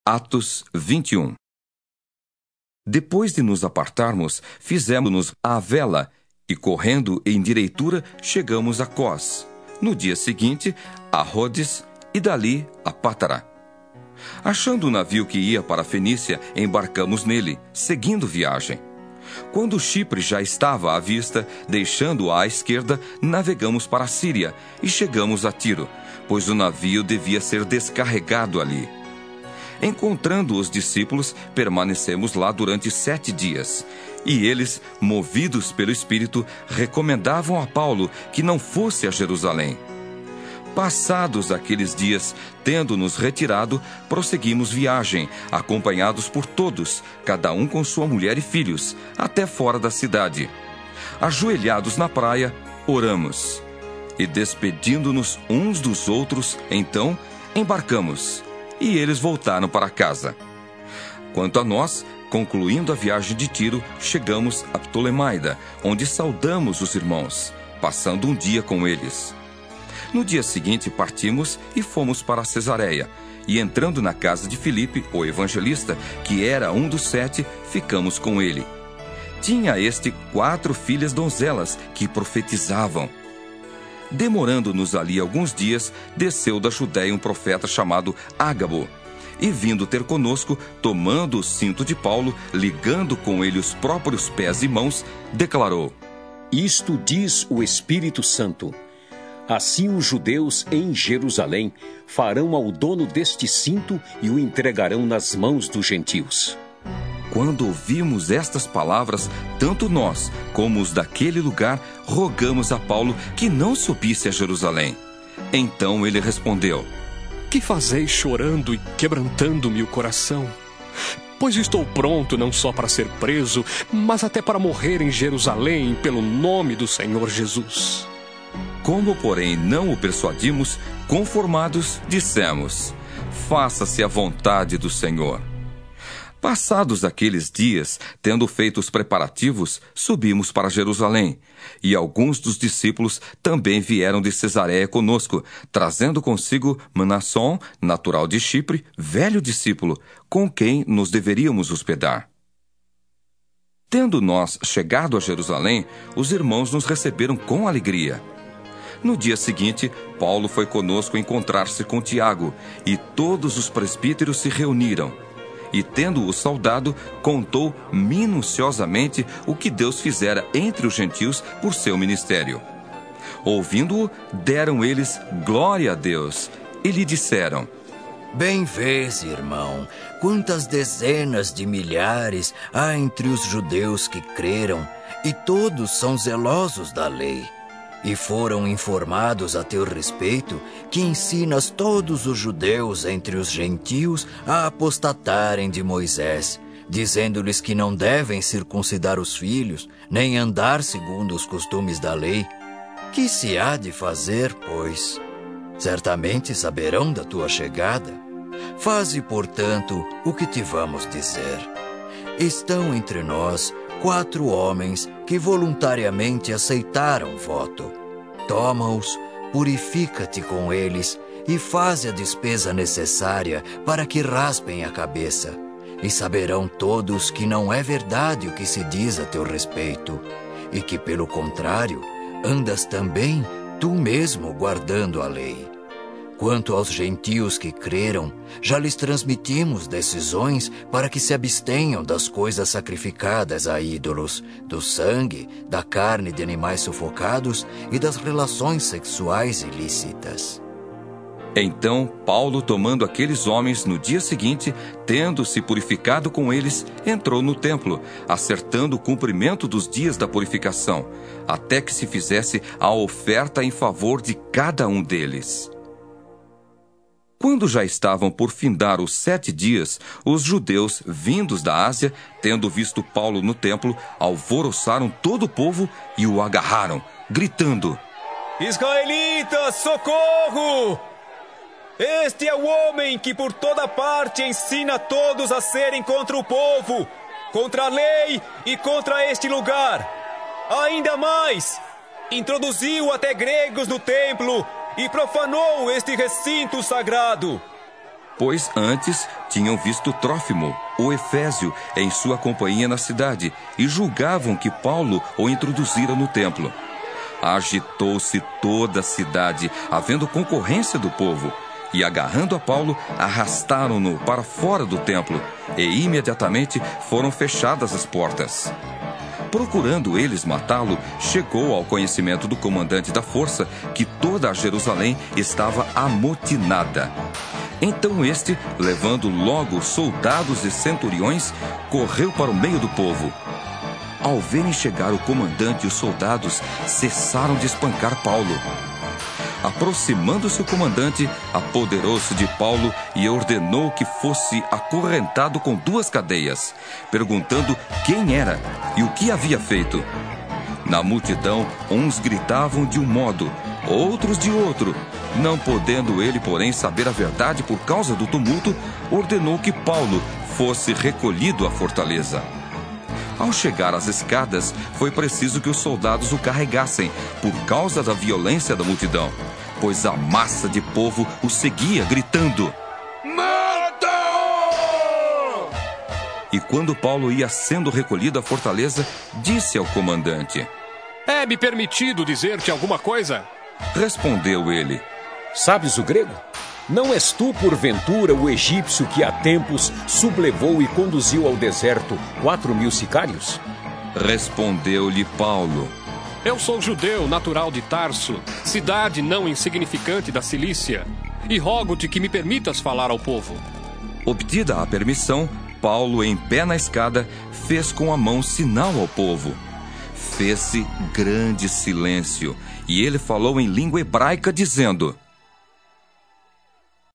Atos 21. Depois de nos apartarmos, fizemos-nos à vela e, correndo em direitura, chegamos a Cós. No dia seguinte, a Rhodes e dali a Pátara. Achando o navio que ia para a Fenícia, embarcamos nele, seguindo viagem. Quando Chipre já estava à vista, deixando-a à esquerda, navegamos para a Síria e chegamos a Tiro, pois o navio devia ser descarregado ali. Encontrando os discípulos, permanecemos lá durante 7 dias. E eles, movidos pelo Espírito, recomendavam a Paulo que não fosse a Jerusalém. Passados aqueles dias, tendo-nos retirado, prosseguimos viagem, acompanhados por todos, cada um com sua mulher e filhos, até fora da cidade. Ajoelhados na praia, oramos. E despedindo-nos uns dos outros, então, embarcamos. E eles voltaram para casa. Quanto a nós, concluindo a viagem de Tiro, chegamos a Ptolemaida, onde saudamos os irmãos, passando um dia com eles. No dia seguinte partimos e fomos para Cesareia, e entrando na casa de Filipe, o evangelista, que era um dos 7, ficamos com ele. Tinha este 4 filhas donzelas que profetizavam. Demorando-nos ali alguns dias, desceu da Judéia um profeta chamado Ágabo, e vindo ter conosco, tomando o cinto de Paulo, ligando com ele os próprios pés e mãos, declarou: Isto diz o Espírito Santo. Assim os judeus em Jerusalém farão ao dono deste cinto e o entregarão nas mãos dos gentios. Quando ouvimos estas palavras, tanto nós como os daquele lugar rogamos a Paulo que não subisse a Jerusalém. Então ele respondeu: Que fazeis chorando e quebrantando-me o coração? Pois estou pronto não só para ser preso, mas até para morrer em Jerusalém pelo nome do Senhor Jesus. Como, porém, não o persuadimos, conformados, dissemos: Faça-se a vontade do Senhor. Passados aqueles dias, tendo feito os preparativos, subimos para Jerusalém, e alguns dos discípulos também vieram de Cesareia conosco, trazendo consigo Mnasson, natural de Chipre, velho discípulo, com quem nos deveríamos hospedar. Tendo nós chegado a Jerusalém, os irmãos nos receberam com alegria. No dia seguinte, Paulo foi conosco encontrar-se com Tiago, e todos os presbíteros se reuniram. E, tendo-o saudado, contou minuciosamente o que Deus fizera entre os gentios por seu ministério. Ouvindo-o, deram eles glória a Deus, e lhe disseram: Bem vês, irmão, quantas dezenas de milhares há entre os judeus que creram, e todos são zelosos da lei. E foram informados a teu respeito que ensinas todos os judeus entre os gentios a apostatarem de Moisés, dizendo-lhes que não devem circuncidar os filhos, nem andar segundo os costumes da lei. Que se há de fazer, pois? Certamente saberão da tua chegada. Faze, portanto, o que te vamos dizer. Estão entre nós 4 homens que voluntariamente aceitaram o voto. Toma-os, purifica-te com eles e faze a despesa necessária para que raspem a cabeça. E saberão todos que não é verdade o que se diz a teu respeito, e que, pelo contrário, andas também tu mesmo guardando a lei. Quanto aos gentios que creram, já lhes transmitimos decisões para que se abstenham das coisas sacrificadas a ídolos, do sangue, da carne de animais sufocados e das relações sexuais ilícitas. Então Paulo, tomando aqueles homens no dia seguinte, tendo-se purificado com eles, entrou no templo, acertando o cumprimento dos dias da purificação, até que se fizesse a oferta em favor de cada um deles. Quando já estavam por findar os 7 dias, os judeus, vindos da Ásia, tendo visto Paulo no templo, alvoroçaram todo o povo e o agarraram, gritando: Israelitas, socorro! Este é o homem que por toda parte ensina todos a serem contra o povo, contra a lei e contra este lugar. Ainda mais, introduziu até gregos no templo e profanou este recinto sagrado. pois antes tinham visto Trófimo, o Efésio, em sua companhia na cidade, e julgavam que Paulo o introduzira no templo. Agitou-se toda a cidade, havendo concorrência do povo, e agarrando a Paulo, arrastaram-no para fora do templo, e imediatamente foram fechadas as portas. Procurando eles matá-lo, chegou ao conhecimento do comandante da força que toda a Jerusalém estava amotinada. Então este, levando logo soldados e centuriões, correu para o meio do povo. Ao verem chegar o comandante e os soldados, cessaram de espancar Paulo. Aproximando-se o comandante, apoderou-se de Paulo e ordenou que fosse acorrentado com 2 cadeias, perguntando quem era e o que havia feito. Na multidão, uns gritavam de um modo, outros de outro. Não podendo ele, porém, saber a verdade por causa do tumulto, ordenou que Paulo fosse recolhido à fortaleza. Ao chegar às escadas, foi preciso que os soldados o carregassem, por causa da violência da multidão, pois a massa de povo o seguia, gritando: "Mata-o!" E quando Paulo ia sendo recolhido à fortaleza, disse ao comandante: "É-me permitido dizer-te alguma coisa?" Respondeu ele: Sabes o grego? Não és tu, porventura, o egípcio que há tempos sublevou e conduziu ao deserto 4.000 sicários? Respondeu-lhe Paulo: Eu sou judeu, natural de Tarso, cidade não insignificante da Cilícia, e rogo-te que me permitas falar ao povo. Obtida a permissão, Paulo, em pé na escada, fez com a mão sinal ao povo. Fez-se grande silêncio, e ele falou em língua hebraica, dizendo: